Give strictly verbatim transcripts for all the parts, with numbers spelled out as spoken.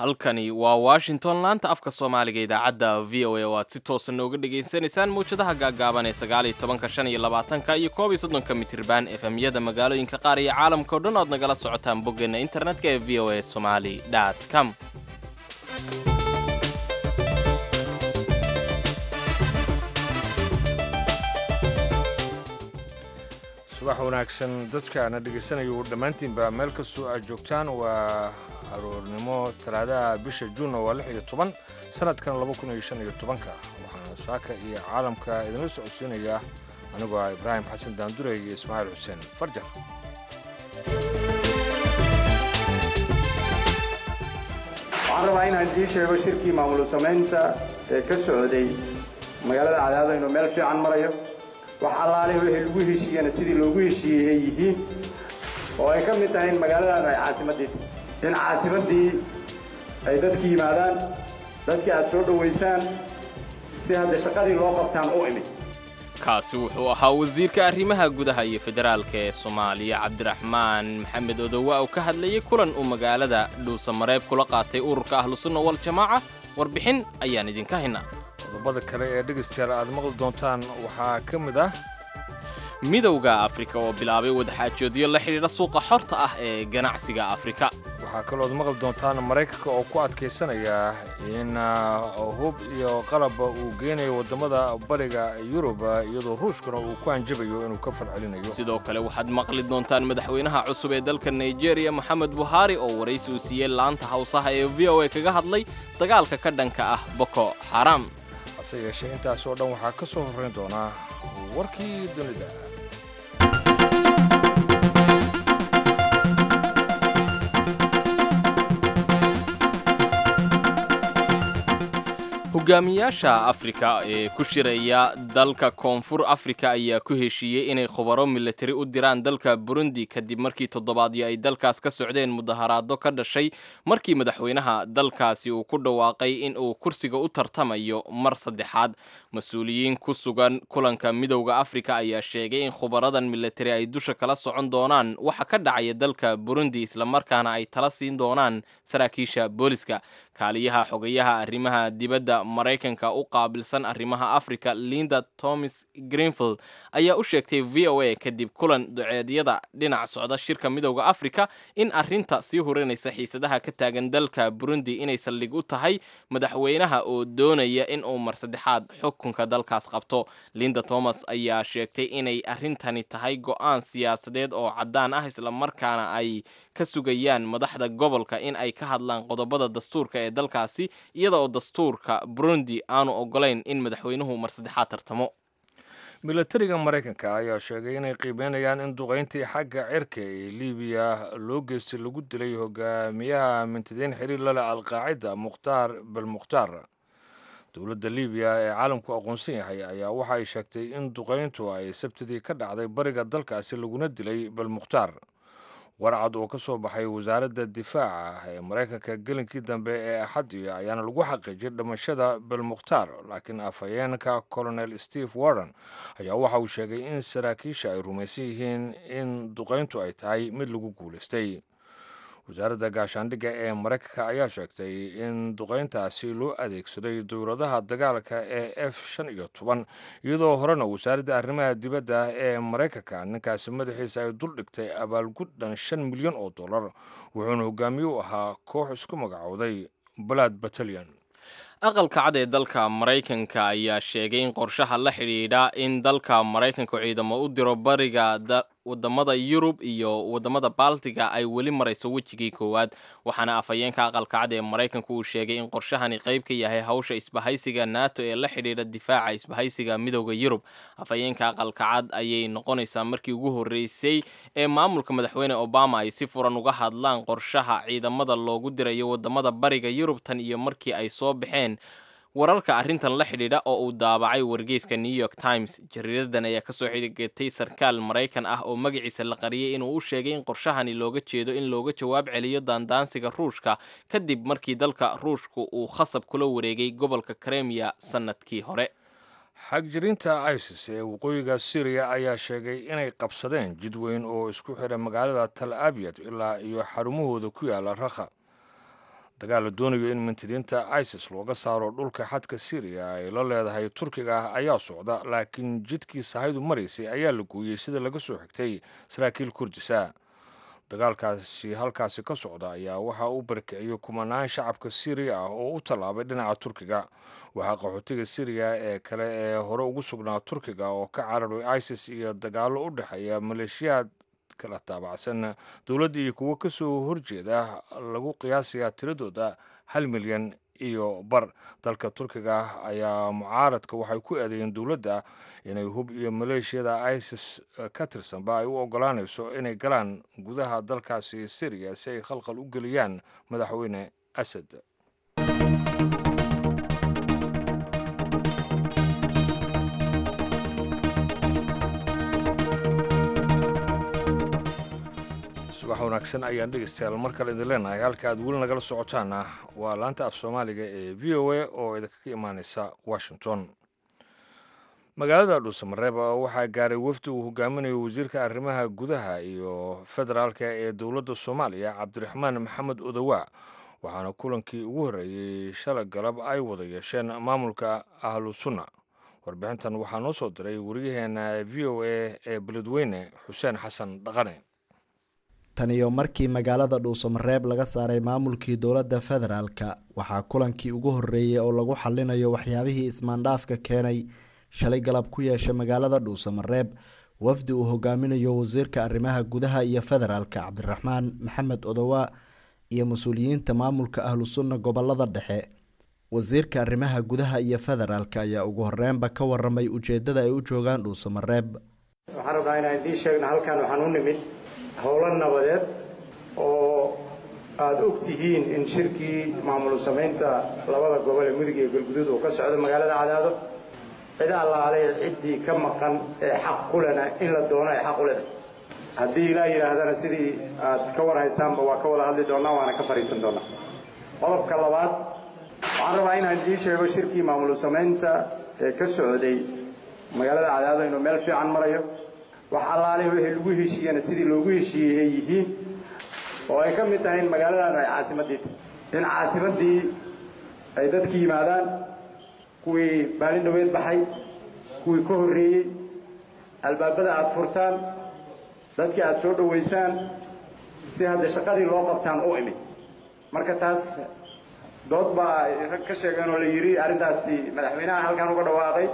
halkani waa Washington laanta afka Soomaaliga idaacadda V O A oo aad si toos ah nooga dhageysanaysaan muujadaha gaagaaban ee sagaal iyo toban shan iyo labaatan iyo koob iyo soddon mitirban F M-yada magaalooyinka qaar iyo caalamka oo dhan aad nagala socotaan boggeena internetka ee v o a somali dot com. subax wanaagsan dadka ana dhageysanayo dhammaantiinba meel kastoo aad joogtaan waa aroornimo talaadaha bisha Juun waa lix iyo toban sanadkan laba kun iyo shan iyo toban waxaan saaka iyo caalamka idin socodsiinaya anigoo ah Ibrahim Xasan Daandure iyo Ismaaciil Xuseen Farjan. waxaan rabaa inaan idin sheego shirkii maamul samaynta ee ka socday magaalada Cadaado inuu meel fiican marayo wax allaale wixii lagu heshiiyay sidii loogu heshiiyay ay yihiin oo ay ka mid tahay magaalada ay caasimadii in caasimadii ay dadkii yimaadaan dadkii aad soo dhaweysaan si hadda shaqadii loo qabtaan u imid kaasi wuxuu ahaa wasiirka arrimaha gudaha iyo federaalka ee Soomaaliya Cabdiraxmaan Maxamed Odowa oo ka hadlayay kulan uu magaalada Dhuusamareeb kula qaatay ururka Ahlus Sunna wal Jamaaca warbixin ayaan idinka haynaa. qodobada kale ee dhegeystayaal aad maqli doontaan waxaa ka mid ah midowga Afrika oo bilaabay wadaxaajoodyo la xiriira suuqa xorta ah ee ganacsiga Afrika. waxaa kaloo aad maqli doontaan Mareykanka oo ku adkeysanaya in hub iyo qalab uu geenayo wadamada bariga Yurub iyadoo Ruushkuna uu ku anjabayo inuu ka falcelinayo. sidoo kale waxaad maqli doontaan madaxweynaha cusub ee dalka Nigeria Mohamed Buhari oo waraysi u siiyay laanta Hawsaha ee V O A kaga hadlay dagaalka ka dhanka ah Boko Haram. hase yeeshee intaas oo dhan waxaa ka soo horreyn doonaa warkii dunida. hogaamiyaasha Afrika ee ku shiraya dalka Koonfur Afrika ayaa ku heshiiyay inay khubaro military u diraan dalka Burundi kadib markii toddobaadyo ay dalkaas ka socdeen mudaharaado ka dhashay markii madaxweynaha dalkaasi uu ku dhawaaqay in uu kursiga u tartamayo mar saddexaad. mas-uuliyiin ku sugan kulanka midowga Afrika ayaa sheegay in khubaradan military ay dusha kala socon doonaan waxa ka dhacaya dalka Burundi isla markaana ay tala siin doonaan saraakiisha booliska. kaaliyaha xogayaha arrimaha dibadda Mareykanka u qaabilsan arrimaha Afrika Linda Thomas Greenfield ayaa u sheegtay V O A kadib kulan duceedyada dhinac socda shirka midowga Afrika in arrinta sii horeynaysa xiisadaha ka taagan dalka Burundi inay saldhig u tahay madaxweynaha oo doonaya in uu mar saddexaad xukunka dalkaas qabto. Linda Thomas ayaa sheegtay inay arrintani tahay go'aan siyaasadeed oo caddaan ah isla markaana ay ka sugayaan madaxda gobolka in ay ka hadlaan qodobada dastuurka ee dalkaasi iyada oo dastuurka Burundi aanu ogolayn in madaxweynuhu mar saddexaad tartamo. militariga Mareykanka ayaa sheegay inay qiimeynayaan in duqeyntii xagga cirka ee Liibiya loo geystay lagu dilay hogaamiyaha mintidiin xiriir la leh Al-Qaacida Mukhtaar Belmukhtaar. dowladda Liibiya ee caalamku aqoonsan yahay ayaa waxa ay sheegtay in duqeyntu ay sabtidii ka dhacday bariga dalkaasi laguna dilay Belmukhtaar. warcad oo ka soo baxay wasaaradda difaaca ee Mareykanka gelinkii dambe ee Axadii ayaana lagu xaqiijiyay dhimashada Belmukhtaar, laakiin afhayeenka Colonel Steve Warren ayaa waxa uu sheegay in saraakiisha ay rumaysan yihiin in duqeyntu ay tahay mid lagu guulaystay. wasaaradda gaashaandhigga ee Mareykanka ayaa sheegtay in duqeyntaasi loo adeegsaday dowladaha dagaalka ee F shan iyo toban iyadoo horena wasaaradda arrimaha dibadda ee Mareykanka ninkaasi madaxiisa ay dul dhigtay abaalgud dhan shan milyan oo dollar wuxuuna hogaamiye u ahaa koox isku magacowday Blood Battalion. aqalka cad ee dalka Mareykanka ayaa sheegay in qorshaha la xidhiidha in dalka Mareykanka ciidamo u diro bariga wadamada Yurub iyo wadamada Baltiga ay weli marayso wajigii koowaad, waxaana afhayeenka aqalka cad ee Mareykanka uu sheegay in qorshahani qayb ka yahay hawsha isbahaysiga NATO ee la xidhiidha difaaca isbahaysiga midowga Yurub. afhayeenka aqalka cad ayay noqonaysaa markii ugu horeysay ee maamulka madaxweyne Obama ay si furan uga hadlaan qorshaha ciidamada loogu dirayo wadamada bariga Yurub tan iyo markii ay soo baxeen wararka arrintan la xidhiidha oo uu daabacay wargeyska New York Times. jariiradan ayaa ka soo xidigatay sarkaal Mareykan ah oo magaciisa la qariyay inuu u sheegay in qorshahani looga jeedo in looga jawaab celiyo daandaansiga Ruushka kadib markii dalka Ruushku uu khasab kula wareegay gobolka Crimea sanadkii hore. xagjirinta ISIS ee waqooyiga Syria ayaa sheegay inay qabsadeen jid weyn oo isku xidha magaalada Tal Abyad ilaa iyo xarumahooda ku yaala Raqqa. dagaal la doonayo in mintidiinta isis looga saaro dhulka xadka syriya ay la leedahay turkiga ayaa socda laakiin jidkii sahaydu maraysay ayaa la gooyey sida laga soo xigtay saraakiil kurdisa dagaalkaasi halkaasi ka socda ayaa waxaa u barakiciyey kumanaan shacabka syriya ah oo u tallaabay dhinaca turkiga waxaa qaxootiga syriya ee kale ee hore ugu sugnaa turkiga oo ka cararay isis iyo dagaallo u dhexeeya maleeshiyaad kala taabacsan dowladda iyo kuwo ka soo horjeeda lagu qiyaasayaa tiradooda hal milyan iyo bar dalka turkiga ayaa mucaaradka waxay ku eedeeyeen dowladda inay hub iyo maleeshiyada isis ka tirsanba ay u ogolaanayso inay galaan gudaha dalkaasi syriya si ay khalkhal u geliyaan madaxweyne asad subax wanaagsan ayaan dhegeystayaal mar kale idin leenahay halka aad weli nagala socotaana waa laanta af soomaaliga ee v o a oo idinkaga imaaneysa washington magaalada dhuusamareeb waxaa gaaray wafdi uu hogaaminayo wasiirka arrimaha gudaha iyo federaalka ee dowladda soomaaliya cabdiraxmaan maxamed odowaa waxaana kulankii ugu horreeyey shalay galab ay wada yeesheen maamulka ahlu sunna warbixintan waxaa noo soo diray wariyaheena v o a ee beledweyne xuseen xasan dhaqane tan iyo markii magaalada dhuusamareeb laga saaray maamulkii dowladda federaalka waxaa kulankii ugu horreeyey oo lagu xalinayo waxyaabihii ismaandhaafka keenay shalay galab ku yeesha magaalada dhuusamareeb wafdi uu hogaaminayo wasiirka arrimaha gudaha iyo federaalka cabdiraxmaan maxamed odowaa iyo mas-uuliyiinta maamulka ahlu sunna gobolada dhexe wasiirka arrimaha gudaha iyo federaalka ayaa ugu horreynba ka waramay ujeedada ay u joogaan dhuusamareeb waxaan rabnaa inaan idiin sheegno halkan waxaan u nimid howlo nabadeed oo aada og tihiin in shirkii maamul samaynta labada gobol ee mudug iyo galguduud uu ka socdo magaalada cadaado cid allaale ciddii ka maqan ee xaq ku lena in la doono ay xaq u leedahay haddii ilaa yidhaahdana sidii aad ka war haysaanba waa ka wada hadli doonnaa waana ka fadhiisan doonnaa qodobka labaad waxaan rabaa inaan idiin sheego shirkii maamul samaynta ee ka socday magaalada cadaado inuu meel fiican marayo wax allaale wixii lagu heshiiyana sidii loogu heshiiyey ay yihiin oo ay ka mid tahay in magaaladan ay caasimaddii tahay in caasimaddii ay dadki yimaadaan kuwii maalin dhaweed baxay kuwii ka horreeyey albaabada aada furtaan dadkii aada soo dhowaysaan si hadda shaqadii loo qabtaan u imid marka taas dood baa rag ka sheegeen oo la yidhi arrintaasi madaxweynaha halkan uga dhawaaqay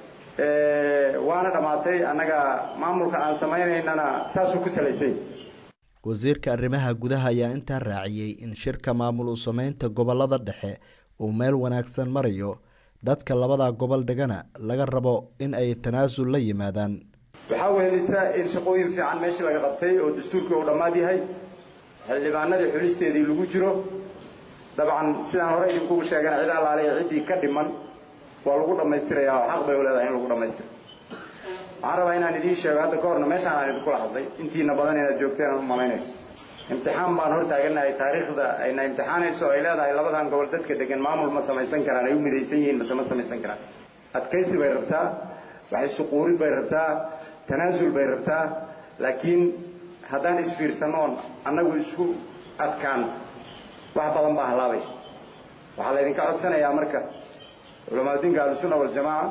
waana dhammaatay annaga maamulka aan samaynaynana saasuu ku salaysay wasiirka arrimaha gudaha ayaa intaa raaciyey in shirka maamul u samaynta gobolada dhexe uu meel wanaagsan marayo dadka labada gobol degana laga rabo in ay tanaasul la yimaadaan waxaa wehelisa in shaqooyin fiican meeshii laga qabtay oo dastuurkii uu dhammaad yahay xildhibaanadii xulisteedii lagu jiro dabcan sidaan hore idinkugu sheegana cid allaale ciddii ka dhiman waa lagu dhammaystirayaa oo xaq bay u leedahay in lagu dhammaystiro waxaan rabaa inaan idiin sheego hadda ka horna meeshaan aan idinkula hadlay intiina badan inaad joogteen aan u malaynayso imtixaan baan hor taaganahay taariikhda ayna imtixaanayso ay leedahay labadan gobol dadka degan maamul ma samaysan karaan ay u midaysan yihiin mase ma samaysan karaan adkaysi bay rabtaa waxay suquurid bay rabtaa tanaasul bay rabtaa laakiin haddaan isfiirsanoon annagu isku adkaan wax badan baa halaabay waxaa laydinka codsanayaa marka culamaadinka ahlusunna waljamaaca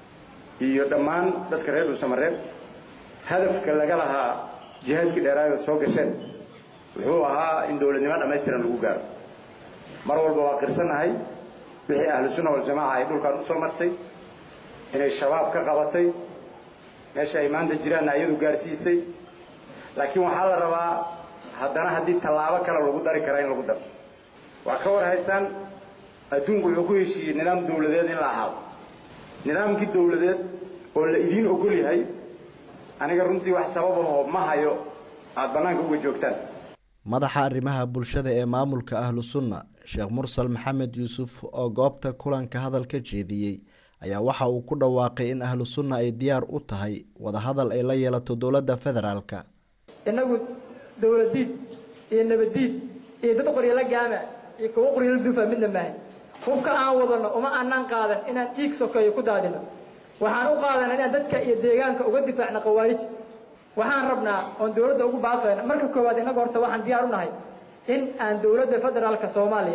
iyo dhammaan dadka reer dhuusamareeb hadafka laga lahaa jihaadkii dheeraayood soo gasheen wuxuu ahaa in dowladnimo dhammaystiran lagu gaaro mar walba waa qirsannahay wixii ahlusunna waljamaaca ay dhulkan u soo martay inay shabaab ka qabatay meesha ay maanta jiraanna iyadu gaarsiisay laakiin waxaa la rabaa haddana haddii tallaabo kale lagu dari karaa in lagu daro waa ka war haysaan adduunku wuxuu ku heshiiyey nidaam dawladeed in la ahaado nidaamkii dawladeed oo la idiin ogol yahay aniga runtii wax sababahoo ma hayo aada bannaanka uga joogtaan madaxa arrimaha bulshada ee maamulka ahlu sunna sheekh mursal maxamed yuusuf oo goobta kulanka hadal ka jeediyey ayaa waxa uu ku dhawaaqay in ahlu sunna ay diyaar u tahay wadahadal ay la yeelato dowladda federaalka inagu dowladiid iyo nabadiid iyo dad qoryala gaama iyo kuwa qoryala duufa midna maahay hubka aan wadano uma aanan qaadan inaan dhiig sokeeyo ku daadino waxaan u qaadanaa inaan dadka iyo deegaanka uga difaacno qawaarij waxaan rabnaa oon dowladda ugu baaqayna marka koowaad inaga horta waxaan diyaar u nahay in aan dowladda federaalka soomaaliya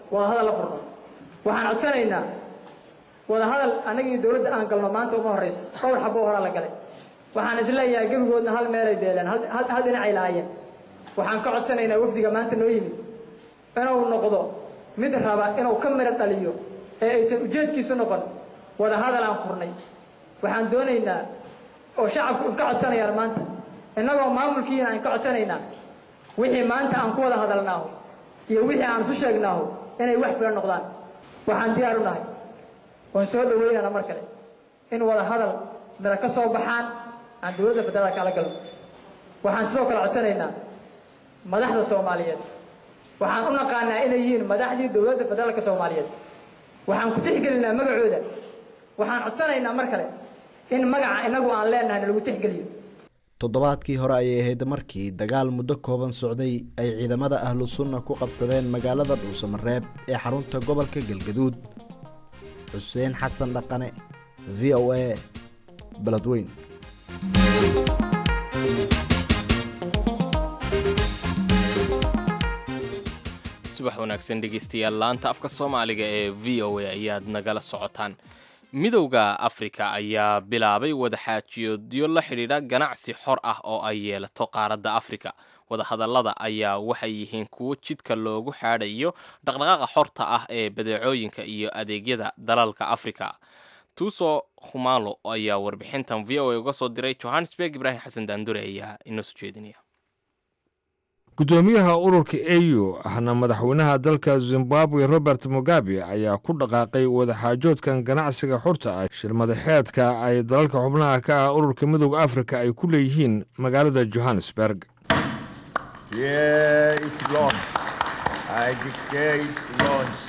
wada hadal la furno waxaan codsanaynaa wada hadal anagii dawladda aan galno maanta uma horeyso dhowr xabo hore la galay waxaan isleeyahay gabigoodna hal meel ay beeleen hal hal dhinac ay laayeen waxaan ka codsanaynaa wafdiga maanta noo yimid inuu noqdo mid raba inuu ka miro dhaliyo ee aysan ujeedkiisu noqon wada hadal aan furnay waxaan doonaynaa oo shacabku ka codsanayaan maanta innagoo maamulkiina aan ka codsanaynaa wixii maanta aan ku wada hadalnaaho iyo wixii aan isu sheegnaaho inay wax filan noqdaan waxaan diyaar u nahay waan soo dhaweynana mar kale in wada hadal mira ka soo baxaan aan dawladda federaalka kala galno waxaan sidoo kale codsanaynaa madaxda Soomaaliyeed waxaan u naqaanaa inay yihiin madaxdii dawladda federaalka Soomaaliyeed waxaan ku tixgelinaa magacooda waxaan codsanaynaa mar kale in magaca inagu aan leenahay lagu tixgeliyo toddobaadkii hore ayay ahayd markii dagaal muddo kooban socday ay ciidamada ahlu sunna ku qabsadeen magaalada Dhuusamareeb ee xarunta gobolka Galgaduud Xuseen Xasan Dhaqane V O A Beledweyne subax wanaagsan dhegeystayaal laanta afka Soomaaliga ee V O A ayaad nagala socotaan midowga Afrika ayaa bilaabay wada xaajiyoodyo la xidhiidha ganacsi xor ah oo ay yeelato qaaradda Afrika wada hadallada ayaa waxay yihiin kuwo jidka loogu xaadhayo dhaqdhaqaaqa xorta ah ee badeecooyinka iyo adeegyada dalalka Afrika Tuso Khumalo ayaa warbixintan V O A uga soo diray Johannesburg Ibrahim Xasan Daandure ayaa inoo soo jeedinaya gudoomiyaha ururka A U ahna madaxweynaha dalka Zimbabwe Robert Mugabe ayaa ku dhaqaaqay wada xaajoodkan ganacsiga xorta ah shirmadaxeedka ay dalalka xubnaha ka ah ururka midowga Afrika ay ku leeyihiin magaalada Johannesburg. Yeah, it's launch. I declare it launch.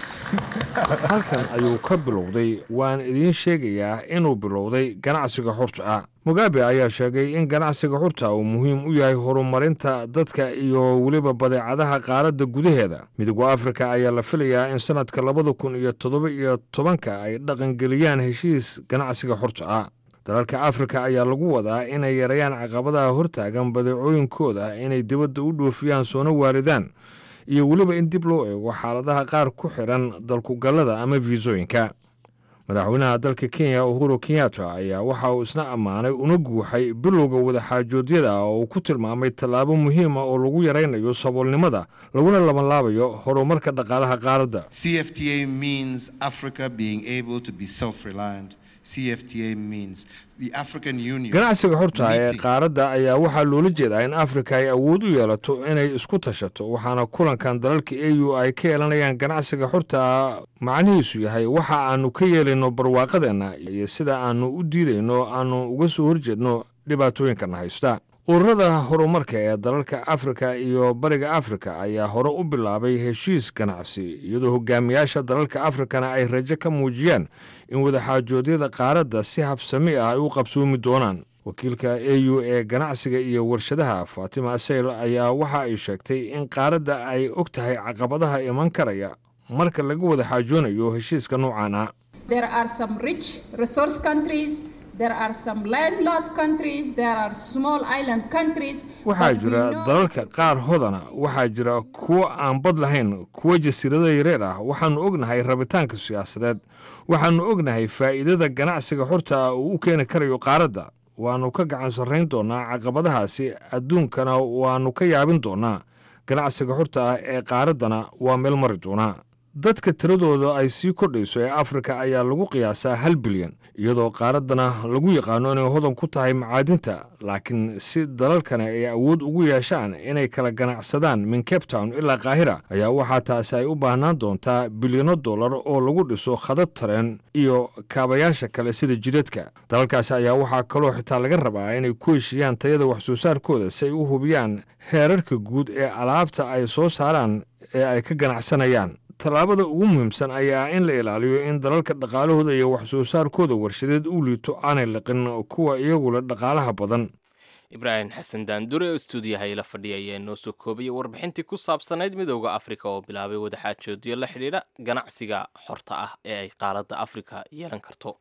halkan ayuu ka bilowday waan idiin sheegayaa inuu bilowday ganacsiga xorta ah Mugabe ayaa sheegay in ganacsiga xorta uu muhiim u yahay horumarinta dadka iyo waliba badeecadaha qaaradda gudaheeda midowga Afrika ayaa la filayaa in sanadka laba kun iyo toddoba iyo tobanka ay dhaqan geliyaan heshiis ganacsiga xorta ah dalalka Afrika ayaa lagu wadaa inay yareeyaan caqabadaha hortaagan badeecooyinkooda inay dibadda u dhoofiyaan soona waaridaan iyo waliba in dib loo eego xaaladaha qaar ku xiran dalku galada ama viisooyinka madaxweynaha dalka Kenya Uhuru Kenyatta ayaa waxa uu isna amaanay una guuxay bilowga wada xaajoodyada oo ku tilmaamay talaabo muhiim ah oo lagu yareynayo saboolnimada laguna laban laabayo horumarka dhaqaalaha qaaradda C F T A means Africa being able to be self-reliant. C F T A means the African Union. ganacsiga xorta ee qaaradda ayaa waxa loola jeedaa in Afrika ay awood u yeelato inay isku tashato waxaana kulankan dalalka A U ay ka yeelanayaan ganacsiga xorta macnihiisu yahay waxa aanu ka yeelino barwaaqadeena iyo sida aanu u diidayno aanu uga soo horjeedno dhibaatooyinka haysta ururada horumarka ee dalalka Afrika iyo bariga Afrika ayaa hore u bilaabay heshiis ganacsi iyadoo hogaamiyaasha dalalka Afrikana ay rajo ka muujiyaan in wada xaajoodyada qaaradda si habsami ah ay u qabsoomi doonaan wakiilka A U ee ganacsiga iyo warshadaha Fatima Asayl ayaa waxa ay sheegtay in qaaradda ay og tahay caqabadaha iman karaya marka laga wada xaajoonayo heshiiska noocan ah There are some rich resource countries There are some landlocked countries, there are small island countries. waxaa jira dalalka qaar hodana waxaa jira kuwa aan bad lahayn kuwa jasiirada yareer ah waxaanu ognahay rabitaanka siyaasadeed waxaanu ognahay faa'iidada ganacsiga xorta uu u keeni karayo qaaradda waanu ka gacan sarreyn doonaa caqabadahaasi adduunkana waanu ka yaabin doonaa ganacsiga xorta ah ee qaaraddana waa meel mari doonaa dadka tiradooda ay sii kordhayso ee Afrika ayaa lagu qiyaasaa hal bilyan iyadoo qaaraddana lagu yaqaano inay hodan ku tahay macaadinta laakiin si dalalkana ay awood ugu yeeshaan inay kala ganacsadaan min Cape Town ilaa Qaahira ayaa waxaa taasi ay u baahnaan doontaa bilyano dollar oo lagu dhiso khadad tareen iyo kaabayaasha kale sida jidadka dalalkaasi ayaa waxaa kaloo xitaa laga rabaa inay ku heshiiyaan tayada wax soo saarkooda si ay u hubiyaan heerarka guud ee alaabta ay soo saaraan ee ay ka ganacsanayaan talaabada ugu muhiimsan ayaa in la ilaaliyo in dalalka dhaqaalahooda iyo wax soo saarkooda warshadeed u liito aanay liqin kuwa iyagu la dhaqaalaha badan Ibrahim Xasan Daandure oo stuudiyaha ila fadhiyay noo soo koobay warbixintii ku saabsanayd midowga Afrika oo bilaabay wada xaajoodyo la xiriira ganacsiga xorta ah ee ay qaaradda Afrika yeelan karto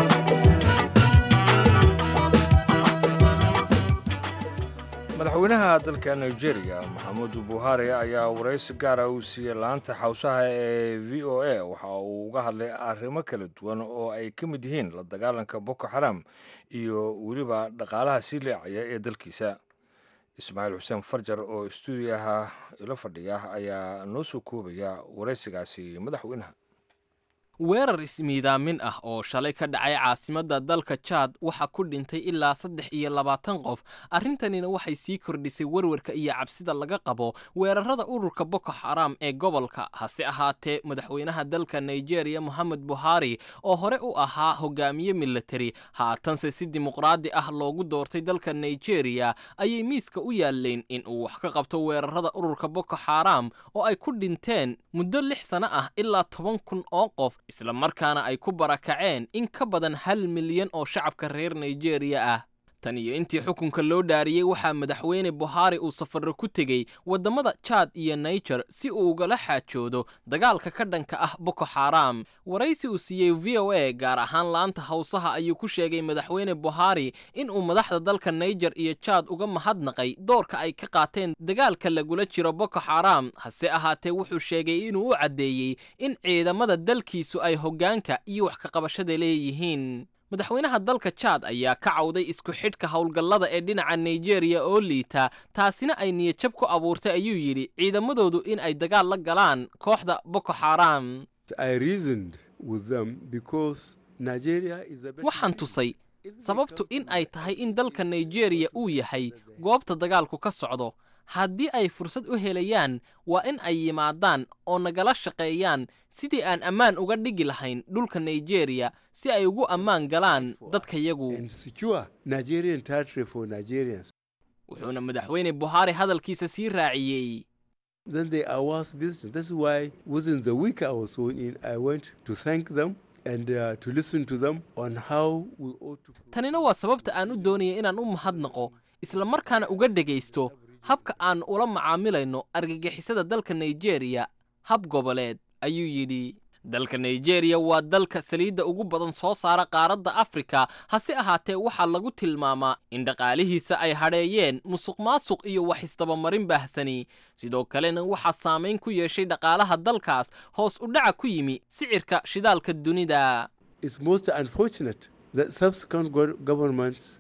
madaxweynaha dalka nigeria maxamudu buhari ayaa waraysi gaara uu siiyey laanta xawsaha ee v o a waxa uu uga hadlay arrimo kala duwan oo ay ka mid yihiin la dagaalanka boko xaram iyo weliba dhaqaalaha sii leecaya ee dalkiisa ismaaciil xuseen farjar oo stuudiyaha ila fadhiya ayaa noo soo koobaya waraysigaasi madaxweynaha weerar ismiidaamin ah oo shalay ka dhacay caasimadda dalka Chad waxa ku dhintay ilaa saddex iyo labaatan qof arrintanina waxay sii kordhisay warwarka iyo cabsida laga qabo weerarada ururka Boko Haram ee gobolka hase ahaatee madaxweynaha dalka Nigeria Muhammad Buhari oo hore u ahaa hogaamiye military haatanse si dimuqraadi ah loogu doortay dalka Nigeria ayay miiska u yaaleen in uu wax ka qabto weerarada ururka Boko Haram oo ay ku dhinteen muddo lix sano ah ilaa toban kun oo qof isla markaana ay ku barakaceen in ka badan hal milyan oo shacabka reer Nigeria ah tan iyo intii xukunka loo dhaariyay waxa madaxweyne Buhari uu safar ku tagay wadamada Chad iyo Niger si uu uga la xaajoodo dagaalka ka dhanka ah Boko Haram waraysi uu siiyay V O A gaar ahaan laanta hawsaha ayuu ku sheegay madaxweyne Buhari in uu madaxda dalka Niger iyo Chad uga mahadnaqay doorka ay ka qaateen dagaalka lagula jiro Boko Haram hase ahaatee wuxuu sheegay inuu u cadeeyay in ciidamada dalkiisu ay hogaanka iyo wax ka qabashada leeyihiin madaxweynaha dalka Chad ayaa ka cawday isku xidhka howlgallada ee dhinaca Nigeria oo liita taasina ay niyad-jab ku abuurtay ayuu yiri ciidamadoodu in ay dagaal la galaan kooxda Boko Haram I reasoned with them because Nigeria is the waxaan tusay sababtu in ay tahay in dalka Nigeria uu yahay goobta dagaalku ka socdo haddii ay fursad u helayaan waa in ay yimaadaan oo nagala shaqeeyaan sidii aan ammaan uga dhigi lahayn dhulka Nigeria si ay ugu ammaan galaan dadka yagu secure Nigerian territory for Nigerians wuxuuna madaxweyne Buhari hadalkiisa sii raaciyay then they was business that's why within the week I was in I went to thank them and uh, to listen to them on how we ought to tanina waa sababta aan u doonayay inaan u mahadnaqo isla markaana uga dhageysto habka aan ula macaamilayno argagixisada dalka Nigeria hab goboleed ayuu yidhi dalka Nigeria waa dalka saliidda ugu badan soo saara qaaradda Afrika hase ahaatee waxa lagu tilmaamaa in dhaqaalihiisa ay hadheeyeen musuqmaasuq iyo wax isdabamarin baahsani sidoo kalena waxa saameyn ku yeeshay dhaqaalaha dalkaas hoos u dhaca ku yimi sicirka shidaalka dunida it's most unfortunate that subsequent governments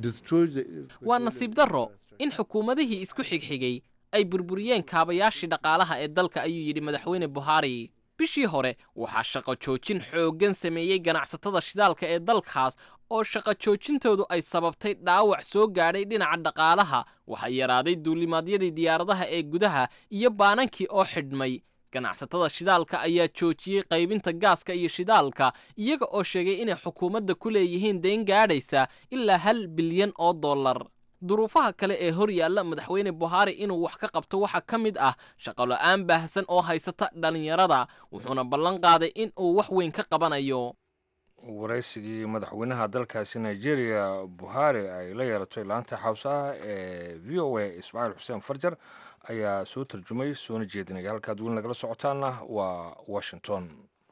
waa nasiib darro in xukuumadihii isku xigxigay ay burburiyeen kaabayaashii dhaqaalaha ee dalka ayuu yidhi madaxweyne Buhari bishii hore waxaa shaqo joojin xooggan sameeyay ganacsatada shidaalka ee dalkaas oo shaqo joojintoodu ay sababtay dhaawac soo gaadhay dhinaca dhaqaalaha waxa yaraaday duulimaadyadii diyaaradaha ee gudaha iyo baanankii oo xidhmay ganacsatada shidaalka ayaa joojiyay qaybinta gaaska iyo shidaalka iyaga oo sheegay inay xukuumadda ku leeyihiin deyn gaadhaysa ilaa hal bilyan oo dollar duruufaha kale ee hor yaalla madaxweyne Buhari inuu wax ka qabto waxa ka mid ah shaqo la'aan baahsan oo haysata dhalinyarada wuxuuna ballan qaaday in uu wax weyn ka qabanayo waraysigii madaxweynaha dalkaasi Nigeria Buhari ay la yeelatay laanta xawsaha ee V O A Ismaaciil Xuseen Farjar ayaa soo tarjumay soona jeedinaya halkaad weli nagala socotaana waa Washington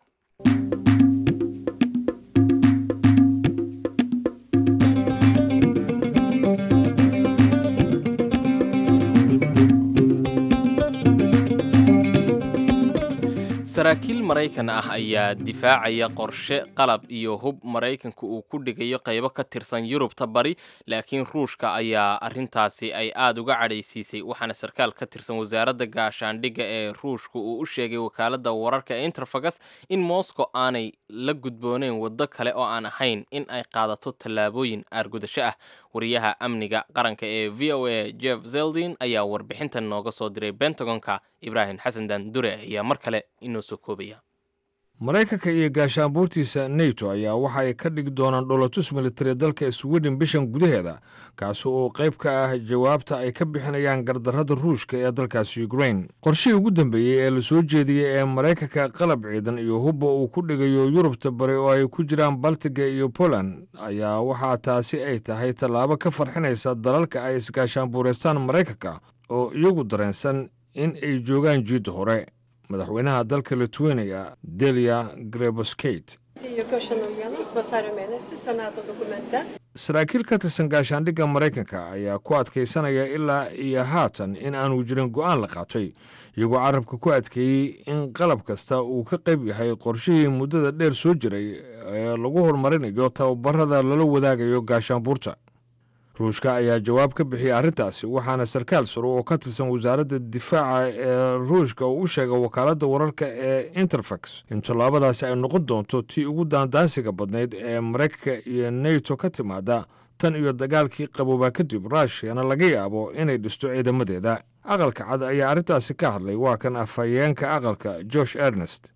saraakiil Maraykan ah ayaa difaacaya qorshe qalab iyo hub Maraykanku uu ku dhigayo qaybo ka tirsan Yurubta bari laakiin Ruushka ayaa arrintaasi ay aad uga cadhaysiisay waxaana sarkaal ka tirsan wasaaradda gaashaandhigga ee Ruushku uu u sheegay wakaaladda wararka Interfax in Moscow aanay la gudbooneen waddo kale oo aan ahayn in ay qaadato tallaabooyin aargudasho ah wariyaha amniga qaranka ee V O A Jeff Zeldin ayaa warbixintan nooga soo diray Pentagonka Ibrahim Xasan Dandure ayaa mar kale inoo soo koobaya Maraykanka iyo gaashaanbuurtiisa NATO ayaa waxa ay ka dhigi doonaan dholatus military dalka Sweden bishan gudaheeda kaas oo qayb ka ah jawaabta ay ka bixinayaan gardarrada Ruushka ee dalkaasi Ukraine qorshihii ugu dambeeyay ee la soo jeediyay ee Maraykanka qalab ciidan iyo hubba uu ku dhigayo Yurubta bari oo ay ku jiraan Baltiga iyo Poland ayaa waxa taasi ay tahay tallaabo ka farxinaysa dalalka ay isgaashaanbuureystaan Maraykanka oo iyagu dareensan in ay joogaan jiid hore madaxweynaha dalka Lithuania Delia Grybauskaite saraakiil ka tirsan gaashaandhigga maraykanka ayaa ku adkaysanaya ilaa iyo haatan in aanu jirin go'aan la qaatay iyagoo carabka ku adkeeyey in qalab kasta uu ka qayb yahay qorshihii muddada dheer soo jiray ee lagu horumarinayo tababarada lala wadaagayo gaashaanbuurta ruushka ayaa jawaab ka bixiyey arrintaasi waxaana sarkaal sare oo ka tirsan wasaaradda difaaca ee ruushka uu u sheegay wakaaladda wararka ee interfax in tallaabadaasi ay noqon doonto tii ugu daandaansiga badnayd ee maraykanka iyo nato ka timaada tan iyo dagaalkii qaboobaa kadib ruushiyana laga yaabo inay dhisto ciidamadeeda aqalka cad ayaa arrintaasi ka hadlay waa kan afhayeenka aqalka josh ernest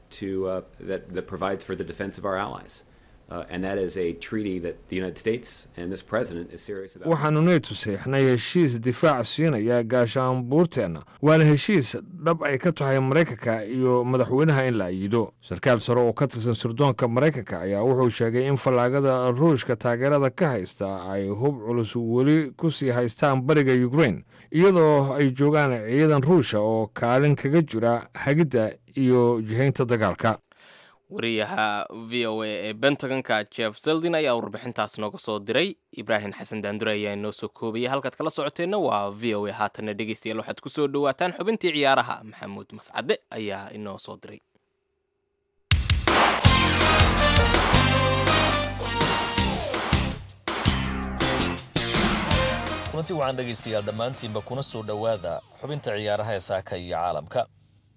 Uh, and that is a treaty that the United States and this president is serious about. waxaanu neetu seexnay heshiis difaac siinaya gaashaanbuurteenna waana heshiis dhab ay ka tahay maraykanka iyo madaxweynaha in la ayido sarkaal sare oo ka tirsan sirdoonka maraykanka ayaa wuxuu sheegay in fallaagada ruushka taageerada ka haysta ay hub culus weli ku sii haystaan bariga ukraine iyadoo ay joogaan ciidan ruusha oo kaalin kaga jira hagidda iyo jihaynta dagaalka wariyaha v o a ee bentagonka jeff zeldin ayaa warbixintaas nooga soo diray ibraahim xasan daandure ayaa inoo soo koobaya halkaad kala socoteenna waa v o a haatanna dhegeystayaal waxaad ku soo dhowaataan xubintii ciyaaraha maxamuud mascade ayaa inoo soo diray kulanti waxaan dhegaystayaal dhammaantiinba kuna soo dhowaada xubinta ciyaaraha ee saaka iyo caalamka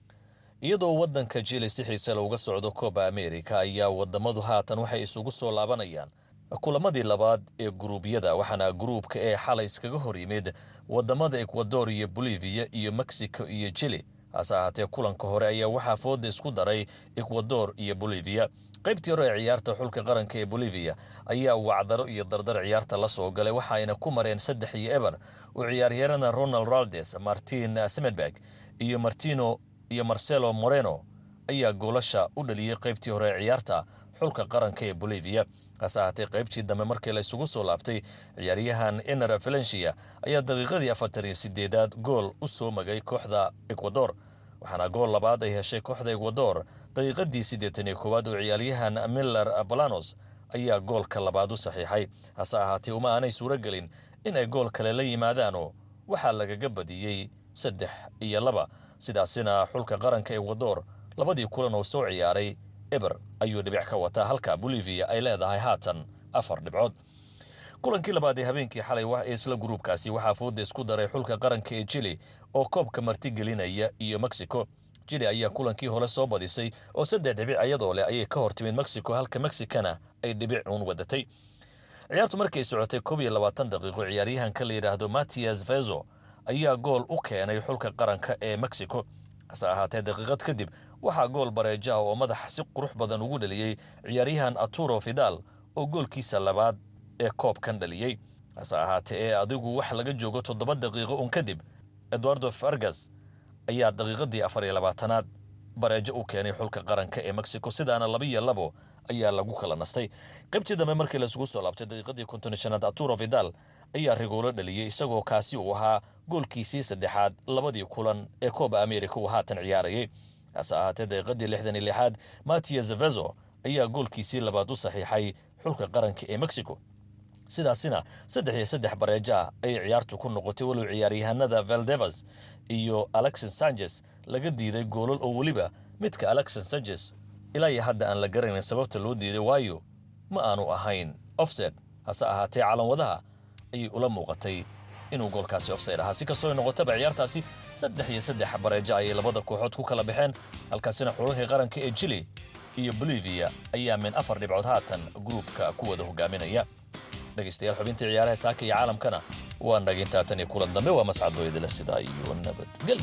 iyadoo waddanka Chile si xiiso leh uga socdo Copa America ayaa wadamadu haatan waxay isugu soo laabanayaan kulamadii labaad ee gruubyada waxaana gruubka ee xalay iskaga hor yimid wadamada Ecuador iyo Bolivia iyo Mexico iyo Chile hase ahaatee kulanka hore ayaa waxaa fooda isku daray Ecuador iyo Bolivia qaybtii hore ee ciyaarta xulka qaranka ee Bolivia ayaa wacdaro iyo dardar ciyaarta la soo galay waxayna ku mareen saddex iyo eber oo ciyaaryahanada Ronald Raldes, Martin Semedberg iyo Martino iyo Marcelo Moreno ayaa goolasha u dhaliyay qaybtii hore ee ciyaarta xulka qaranka ee Bolivia hase ahaatee qaybtii dambe markii la isugu soo laabtay ciyaaryahan Enner Valencia ayaa daqiiqadii afartan iyo sideedaad gool u soo magay kooxda Ecuador waxaana gool labaad ay heshay kooxda Ecuador daqiiqadii siddeetan iyo koowaad oo ciyaaryahan Miller Bolanos ayaa goolka labaad u saxiixay hase ahaatee uma aanay suuragelin in ay gool kale la yimaadaano waxaa lagaga badiyey saddex iyo laba sidaasina xulka qaranka Ecuador labadii kulan oo soo ciyaaray eber ayuu dhibic ka wataa halka Bolivia ay leedahay haatan afar dhibcood kulankii labaad ee habeenkii xalay wax isla gruubkaasi waxaa fooda isku daray xulka qaranka ee Chile oo koobka marti gelinaya iyo Mexico Chile ayaa kulankii hore soo badisay oo saddex dhibic iyadoo leh ayay ka hortimid Mexico halka Mexicana ay dhibic uun wadatay ciyaartu markay socotay koob iyo labaatan daqiiqo ciyaaryahanka la yiraahdo Matias Vezo ayaa gool u keenay xulka qaranka ee Mexico hase ahaatee daqiiqad kadib waxaa gool bareejo ah oo madaxa si qurux badan ugu dhaliyay ciyaaryahan Arturo Vidal oo goolkiisa labaad ee koobkan dhaliyay hase ahaatee adigu wax laga joogo toddoba daqiiqo un kadib Eduardo Vargas ayaa daqiiqadii afar iyo labaatanaad bareejo u keenay xulka qaranka ee Mexico sidaana laba iyo labo ayaa lagu kala nastay qaybtii dambe markii la isugu soo laabtay daqiiqadii konton iyo shanaad Arturo Vidal ayaa rigoolo dhaliyay isagoo kaasi uu ahaa goolkiisii saddexaad labadii kulan ee Copa America uu haatan ciyaarayay hase ahaatee daqiiqadii lixdan iyo lixaad Matias Vezo ayaa goolkiisii labaad u saxiixay xulka qaranka ee Mexico sidaasina saddex iyo saddex bareejo ah ay ciyaartu ku noqotay walow ciyaaryahanada Valdevas iyo Alexis Sanchez laga diiday goolal oo waliba midka Alexis Sanchez ilaa iyo hadda aan la garanayn sababta loo diiday waayo ma aanu ahayn offside hase ahaatee calanwadaha ayay ula muuqatay inuu goolkaasi offside ahaa si kastoo noqotaba ciyaartaasi saddex iyo saddex bareejo ayay labada kooxood ku kala baxeen halkaasina xulka qaranka ee Chile iyo Bolivia ayaa min afar dhibcood haatan gruubka ku wada hogaaminaya dhageystayaal xubintii ciyaaraha saaka iyo caalamkana waa naginta tan iyo kulan dambe waa mascadooyada la sidaa iyo nabadgelyo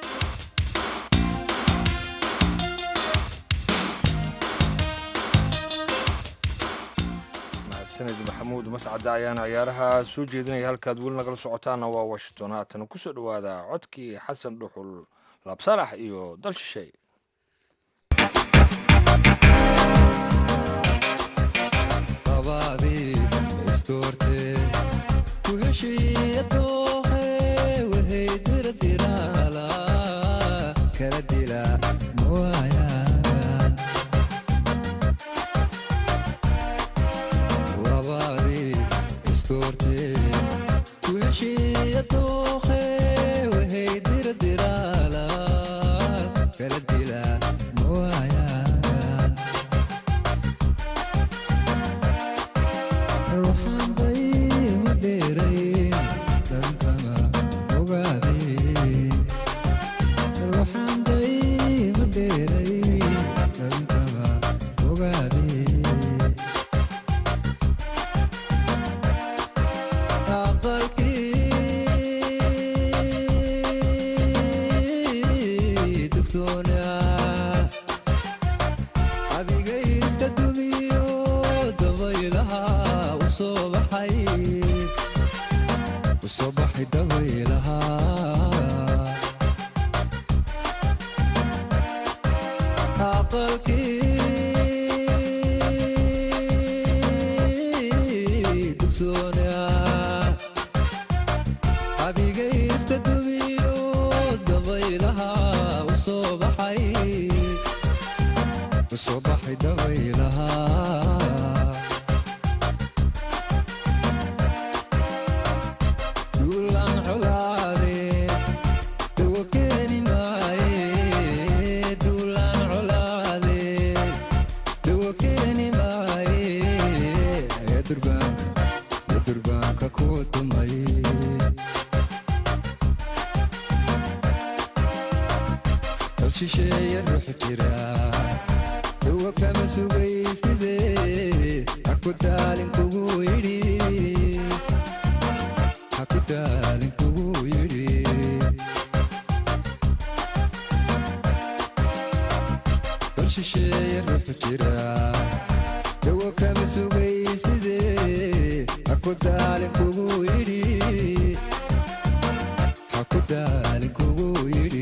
sanad maxamuud mascada ayaana ciyaaraha soo jeedinaya halkaad weli nagala socotaana waa Washington haatan ku soo dhawaada codkii xasan dhuxul labsalax iyo dal shishay abadi istorte ku heshiiyato waxay dirtirala kala dila mooya shisheeye ruux jira kuwa kama sugayside haku daalin kugu yidhi haku daalin kugu yidhi bal shisheeye ruux jira kuwa kama sugayside haku daalin kugu yidhi haku daalin kugu yidhi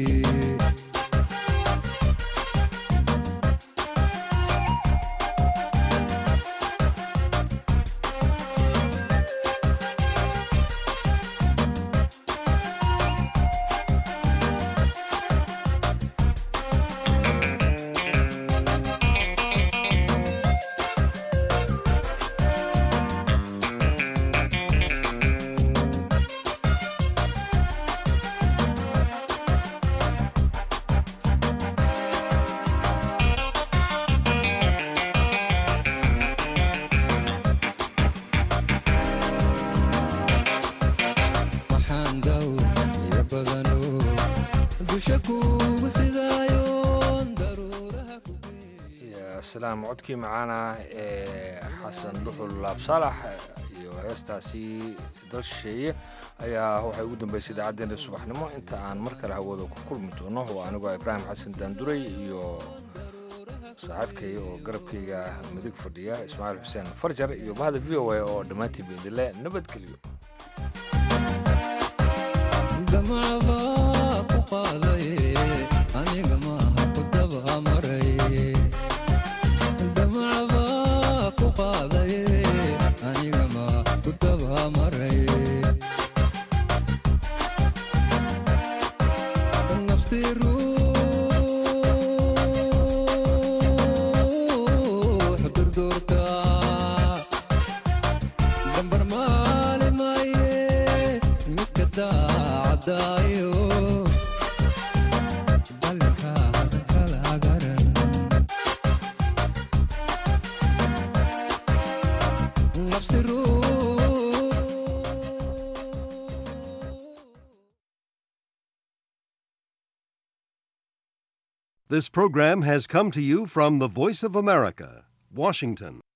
salaam codkii macaana ee xasan dhuxul laabsaalax iyo heestaasi dal shisheeye ayaa waxay ugu dambeysay idaacaddeenna subaxnimo inta aan mar kale hawada ku kulmi doono waa anigoo ibraahim xasan daanduray iyo saaxiibkay oo garabkayga midig fadhiya ismaaciil xuseen farjar iyo bahda v o a oo dhammaantii beendile nabadgeliyo damacba ku qaaday aniga maaha ku daba maray damacba ku qaaday aniga maaha ku daba maray nafsi ruux durduurta dambar maali maaye midka daacadaayo dalka hadalkala garan nafsi ruux This program has come to you from the Voice of America, Washington.